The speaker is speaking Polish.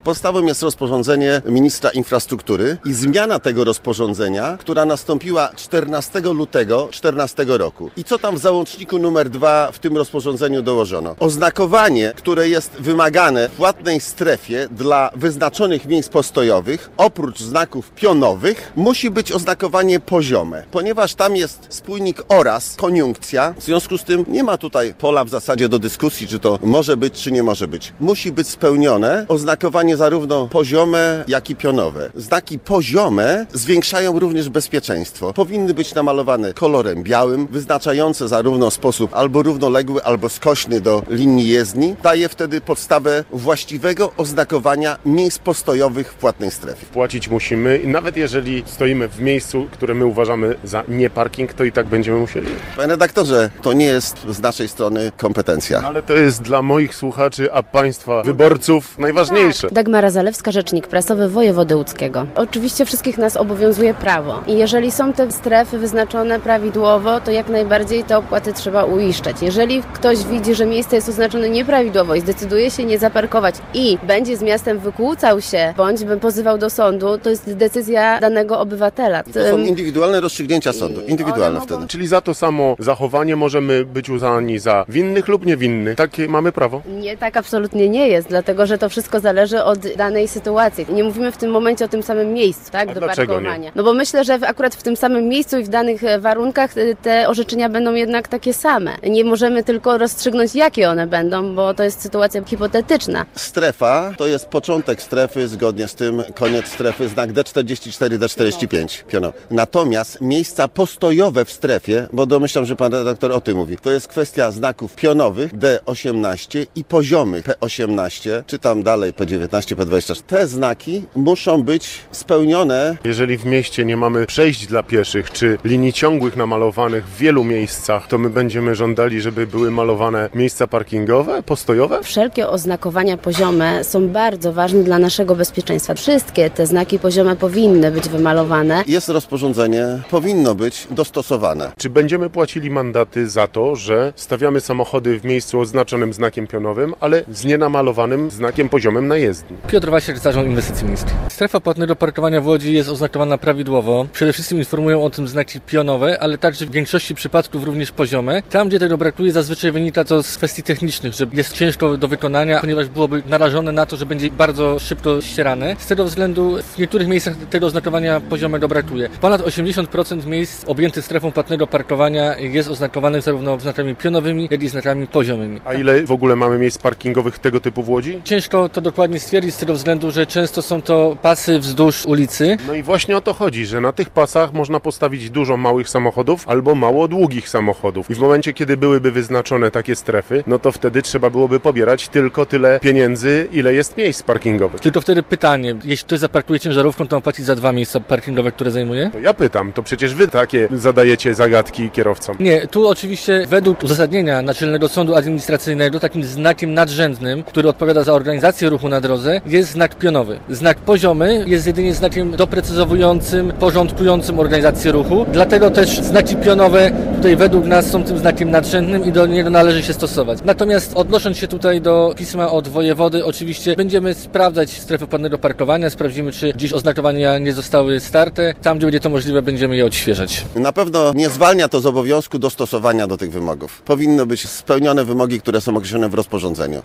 Podstawą jest rozporządzenie ministra infrastruktury i zmiana tego rozporządzenia, która nastąpiła 14 lutego 2014 roku. I co tam w załączniku numer 2 w tym rozporządzeniu dołożono? Oznakowanie, które jest wymagane w płatnej strefie dla wyznaczonych miejsc postojowych, oprócz znaków pionowych, musi być oznakowanie poziome. Ponieważ tam jest spójnik oraz koniunkcja, w związku z tym nie ma tutaj pola w zasadzie do dyskusji, czy to może być, czy nie może być. Musi być spełnione oznakowanie zarówno poziome, jak i pionowe. Znaki poziome zwiększają również bezpieczeństwo. Powinny być namalowane kolorem białym, wyznaczające zarówno sposób albo równoległy, albo skośny do linii jezdni. Daje wtedy podstawę właściwego oznakowania miejsc postojowych w płatnej strefie. Płacić musimy i nawet jeżeli stoimy w miejscu, które my uważamy za nie parking, to i tak będziemy musieli. Panie redaktorze, to nie jest z naszej strony kompetencja. Ale to jest dla moich słuchaczy, a państwa wyborców najważniejsze. Dagmara Zalewska, rzecznik prasowy wojewody łódzkiego. Oczywiście wszystkich nas obowiązuje prawo i jeżeli są te strefy wyznaczone prawidłowo, to jak najbardziej te opłaty trzeba uiszczać. Jeżeli ktoś widzi, że miejsce jest oznaczone nieprawidłowo i zdecyduje się nie zaparkować i będzie z miastem wykłócał się, bądź by pozywał do sądu, to jest decyzja danego obywatela. To są indywidualne rozstrzygnięcia sądu. Indywidualne wtedy. Czyli za to samo zachowanie możemy być uznani za winnych lub niewinnych. Takie mamy prawo? Nie, tak absolutnie nie jest, dlatego że to wszystko zależy od danej sytuacji. Nie mówimy w tym momencie o tym samym miejscu, tak, do parkowania. Nie? No bo myślę, że akurat w tym samym miejscu i w danych warunkach te orzeczenia będą jednak takie same. Nie możemy tylko rozstrzygnąć, jakie one będą, bo to jest sytuacja hipotetyczna. Strefa to jest początek strefy, zgodnie z tym koniec strefy, znak D44, D45. Pionowo. Natomiast miejsca postojowe w strefie, bo domyślam, że pan redaktor o tym mówi, to jest kwestia znaków pionowych D18 i poziomych P18, czy tam dalej P19, P24. Te znaki muszą być spełnione. Jeżeli w mieście nie mamy przejść dla pieszych, czy linii ciągłych namalowanych w wielu miejscach, to my będziemy żądali, żeby były malowane miejsca parkingowe, postojowe? Wszelkie oznakowania poziome są bardzo ważne dla naszego bezpieczeństwa. Wszystkie te znaki poziome powinny być wymalowane. Jest rozporządzenie, powinno być dostosowane. Czy będziemy płacili mandaty za to, że stawiamy samochody w miejscu oznaczonym znakiem pionowym, ale z nienamalowanym znakiem poziomym na jezdni? Piotr Wasiek, Zarząd Inwestycji Miejskich. Strefa płatnego parkowania w Łodzi jest oznakowana prawidłowo. Przede wszystkim informują o tym znaki pionowe, ale także w większości przypadków również poziome. Tam, gdzie tego brakuje, zazwyczaj wynika to z kwestii technicznych, że jest ciężko do wykonania, ponieważ byłoby narażone na to, że będzie bardzo szybko ścierane. Z tego względu w niektórych miejscach tego oznakowania poziomego brakuje. Ponad 80% miejsc objętych strefą płatnego parkowania jest oznakowanych zarówno znakami pionowymi, jak i znakami poziomymi. A ile w ogóle mamy miejsc parkingowych tego typu w Łodzi? Ciężko to dokładnie stwierdzić z tego względu, że często są to pasy wzdłuż ulicy. No i właśnie o to chodzi, że na tych pasach można postawić dużo małych samochodów albo mało długich samochodów. I w momencie, kiedy byłyby wyznaczone takie strefy, no to wtedy trzeba byłoby pobierać tylko tyle pieniędzy, ile jest miejsc parkingowych. Tylko wtedy pytanie, jeśli ktoś zaparkuje ciężarówką, to ma płacić za 2 miejsca parkingowe, które zajmuje? To ja pytam, to przecież wy takie zadajecie zagadki kierowcom. Nie, tu oczywiście według uzasadnienia Naczelnego Sądu Administracyjnego takim znakiem nadrzędnym, który odpowiada za organizację ruchu na drodze, jest znak pionowy. Znak poziomy jest jedynie znakiem doprecyzowującym, porządkującym organizację ruchu, dlatego też znaki pionowe tutaj według nas są tym znakiem nadrzędnym i do niego należy się stosować. Natomiast odnosząc się tutaj do pisma od wojewody, oczywiście będziemy sprawdzać strefę płatnego parkowania, sprawdzimy, czy gdzieś oznakowania nie zostały starte. Tam, gdzie będzie to możliwe, będziemy je odświeżać. Na pewno nie zwalnia to z obowiązku dostosowania do tych wymogów. Powinny być spełnione wymogi, które są określone w rozporządzeniu.